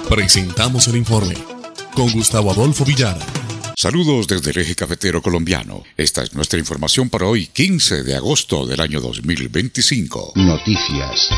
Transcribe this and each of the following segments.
Presentamos el informe con Gustavo Adolfo Villara. Saludos desde el eje cafetero colombiano. Esta es nuestra información para hoy, 15 de agosto del año 2025. Noticias.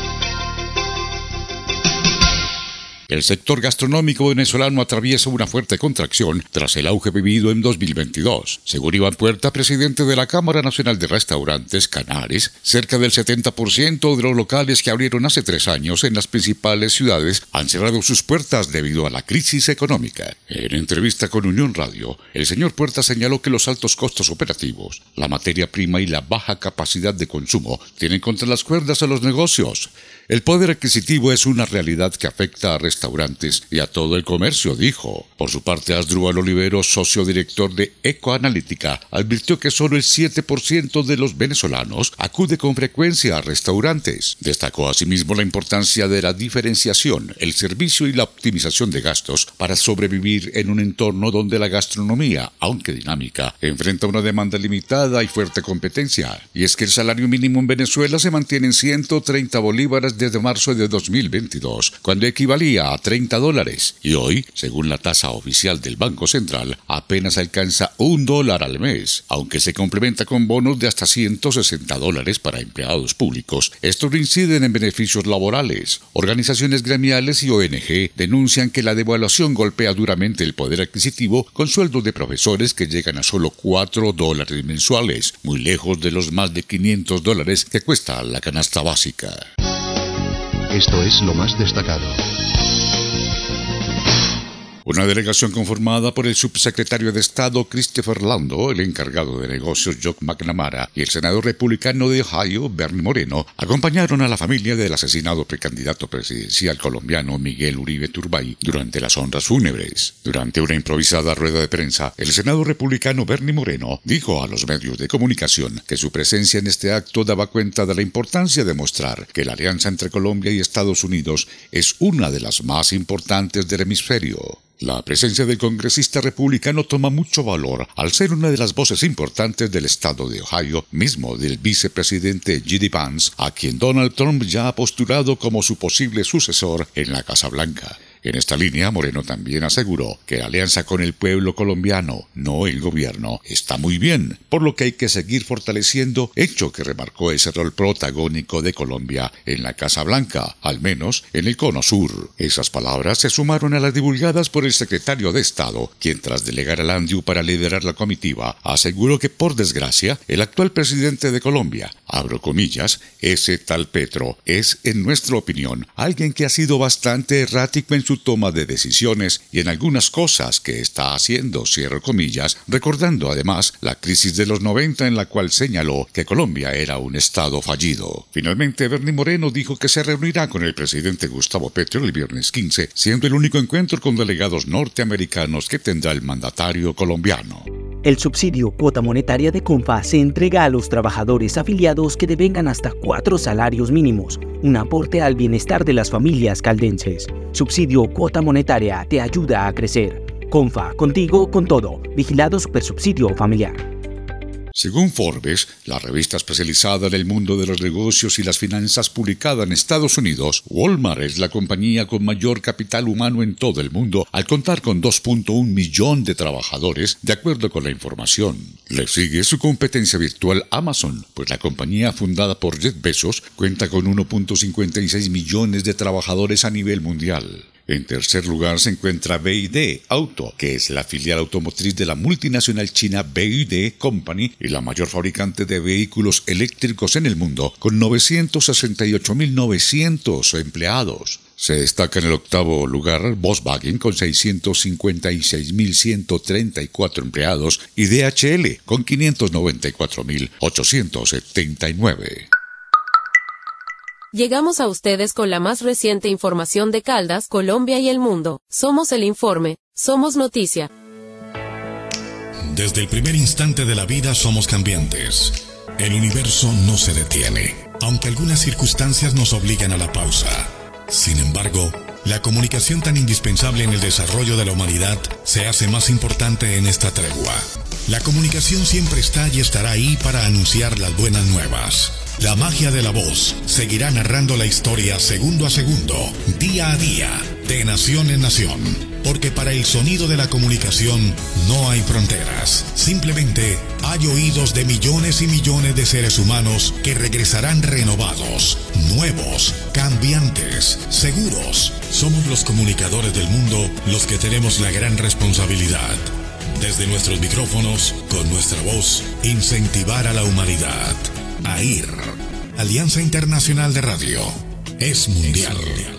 El sector gastronómico venezolano atraviesa una fuerte contracción tras el auge vivido en 2022. Según Iván Puerta, presidente de la Cámara Nacional de Restaurantes, Canares, cerca del 70% de los locales que abrieron hace 3 años en las principales ciudades han cerrado sus puertas debido a la crisis económica. En entrevista con Unión Radio, el señor Puerta señaló que los altos costos operativos, la materia prima y la baja capacidad de consumo tienen contra las cuerdas a los negocios. El poder adquisitivo es una realidad que afecta a restaurantes y a todo el comercio, dijo. Por su parte, Asdrúbal Olivero, socio director de Ecoanalítica, advirtió que solo el 7% de los venezolanos acude con frecuencia a restaurantes. Destacó asimismo la importancia de la diferenciación, el servicio y la optimización de gastos para sobrevivir en un entorno donde la gastronomía, aunque dinámica, enfrenta una demanda limitada y fuerte competencia. Y es que el salario mínimo en Venezuela se mantiene en 130 bolívares desde marzo de 2022, cuando equivalía a $30, y hoy, según la tasa oficial del Banco Central, apenas alcanza $1 al mes, aunque se complementa con bonos de hasta $160 para empleados públicos. Estos inciden en beneficios laborales. Organizaciones gremiales y ONG denuncian que la devaluación golpea duramente el poder adquisitivo con sueldos de profesores que llegan a solo $4 mensuales, muy lejos de los más de $500 que cuesta la canasta básica. Esto es lo más destacado. Una delegación conformada por el subsecretario de Estado Christopher Lando, el encargado de negocios Jock McNamara y el senador republicano de Ohio, Bernie Moreno, acompañaron a la familia del asesinado precandidato presidencial colombiano Miguel Uribe Turbay durante las honras fúnebres. Durante una improvisada rueda de prensa, el senador republicano Bernie Moreno dijo a los medios de comunicación que su presencia en este acto daba cuenta de la importancia de mostrar que la alianza entre Colombia y Estados Unidos es una de las más importantes del hemisferio. La presencia del congresista republicano toma mucho valor al ser una de las voces importantes del estado de Ohio, mismo del vicepresidente J.D. Vance, a quien Donald Trump ya ha postulado como su posible sucesor en la Casa Blanca. En esta línea, Moreno también aseguró que la alianza con el pueblo colombiano, no el gobierno, está muy bien, por lo que hay que seguir fortaleciendo, hecho que remarcó ese rol protagónico de Colombia en la Casa Blanca, al menos en el Cono Sur. Esas palabras se sumaron a las divulgadas por el secretario de Estado, quien tras delegar a Landiu para liderar la comitiva, aseguró que por desgracia, el actual presidente de Colombia, abro comillas, ese tal Petro, es, en nuestra opinión, alguien que ha sido bastante errático en su toma de decisiones y en algunas cosas que está haciendo, cierro comillas, recordando además la crisis de los 90 en la cual señaló que Colombia era un estado fallido. Finalmente, Bernie Moreno dijo que se reunirá con el presidente Gustavo Petro el viernes 15, siendo el único encuentro con delegados norteamericanos que tendrá el mandatario colombiano. El subsidio cuota monetaria de Comfa se entrega a los trabajadores afiliados que devengan hasta 4 salarios mínimos, un aporte al bienestar de las familias caldenses. Subsidio cuota monetaria te ayuda a crecer. Comfa, contigo con todo. Vigilado Supersubsidio Familiar. Según Forbes, la revista especializada en el mundo de los negocios y las finanzas publicada en Estados Unidos, Walmart es la compañía con mayor capital humano en todo el mundo, al contar con 2.1 millón de trabajadores, de acuerdo con la información. Le sigue su competencia virtual Amazon, pues la compañía fundada por Jeff Bezos cuenta con 1.56 millones de trabajadores a nivel mundial. En tercer lugar se encuentra BYD Auto, que es la filial automotriz de la multinacional china BYD Company y la mayor fabricante de vehículos eléctricos en el mundo, con 968.900 empleados. Se destaca en el octavo lugar Volkswagen con 656.134 empleados y DHL con 594.879. Llegamos a ustedes con la más reciente información de Caldas, Colombia y el mundo. Somos el informe, somos noticia. Desde el primer instante de la vida somos cambiantes. El universo no se detiene, aunque algunas circunstancias nos obligan a la pausa. Sin embargo, la comunicación tan indispensable en el desarrollo de la humanidad se hace más importante en esta tregua. La comunicación siempre está y estará ahí para anunciar las buenas nuevas. La magia de la voz seguirá narrando la historia segundo a segundo, día a día, de nación en nación, porque para el sonido de la comunicación no hay fronteras. Simplemente hay oídos de millones y millones de seres humanos que regresarán renovados, nuevos, cambiantes, seguros. Somos los comunicadores del mundo los que tenemos la gran responsabilidad, desde nuestros micrófonos, con nuestra voz, incentivar a la humanidad. AIR, Alianza Internacional de Radio, es mundial.